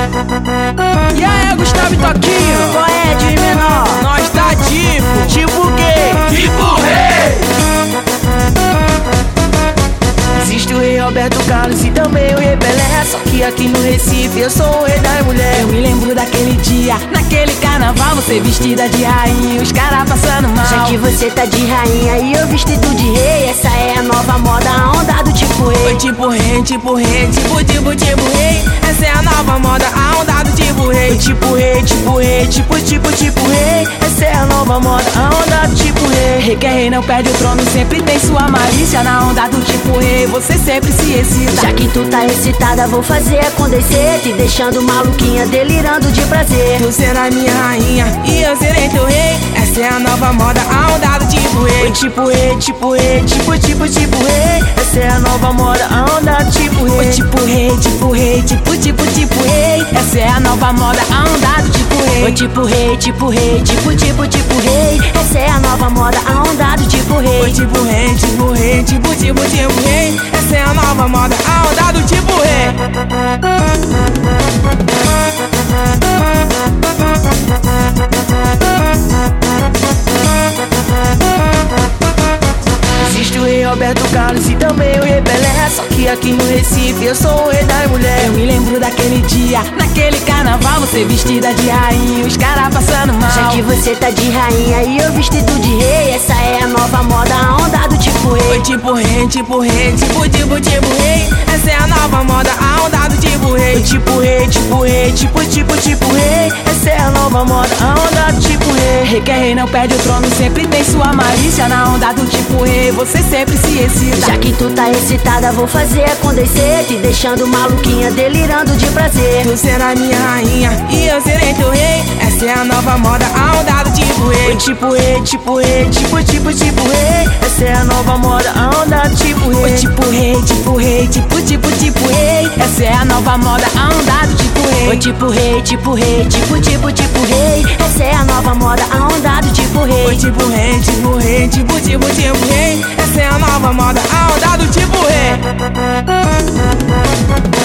E aí, Gustavo e Toquinho? Qual é de menor? Nós tá tipo. Tipo o quê? Tipo rei. Existe o rei Roberto Carlos e também o rei Pelé. Só que aqui no Recife eu sou o rei das mulheres. Eu me lembro daquele dia, naquele carnaval, você vestida de rainha, os caras passando mal. Já que você tá de rainha e eu vestido de rei, essa é a nova moda, a onda do tipo rei. Oi, tipo rei, tipo rei, tipo rei. Essa é a nova moda, a onda do tipo rei. Oi, tipo rei, tipo rei, tipo rei. Essa é a nova moda, a onda do tipo rei. Rei que é rei não perde o trono, sempre tem sua malícia. Na onda do tipo rei, você sempre se excita. Já que tu tá excitada, vou fazer acontecer, te deixando maluquinha, delirando de prazer. Tu será minha rainha e eu serei teu rei. Essa é a nova moda, a onda do tipo rei. Oi, tipo rei, tipo rei, tipo rei. Essa é a nova moda, a onda do tipo rei. Oi, tipo rei, tipo rei, tipo rei. Essa é a nova moda, a onda do tipo rei. Oi, tipo rei, tipo rei, tipo rei. Essa é a nova moda, a onda do tipo rei. Oi, tipo rei, tipo rei, tipo rei. Essa é a nova moda, a onda do tipo rei. Existe o rei Roberto Carlos e também o rei Pelé. Só que aqui no Recife eu sou o rei das mulheres. Eu me lembro daquele dia, naquele carnaval, você vestida de rainha, os caras passando mal. Já que você tá de rainha e eu vestido de rei, essa é a nova moda, a onda do tipo rei. Oi, tipo rei, tipo rei, tipo rei. Essa é a nova moda, a onda do tipo rei. Oi, tipo rei, tipo rei, tipo rei. Essa é a nova moda, a onda do tipo rei. Rei que é rei não perde o trono, sempre tem sua malícia. Na onda do tipo rei, você sempre se excita. Já que tu tá excitada, vou fazer acontecer, te deixando maluquinha, delirando de prazer. Tu será minha rainha e eu serei teu rei. Essa é a nova moda, a onda do tipo rei. Oi, tipo rei, tipo rei, tipo rei. Essa é a nova moda, a onda do tipo rei. Oi, tipo rei, tipo rei, tipo rei. Essa é a nova moda, a onda do tipo rei. Oi, tipo rei, tipo rei, tipo rei. Essa é a nova moda, a onda do tipo rei. Oi, tipo rei, tipo rei, tipo rei. Essa é a nova moda, a onda do tipo rei.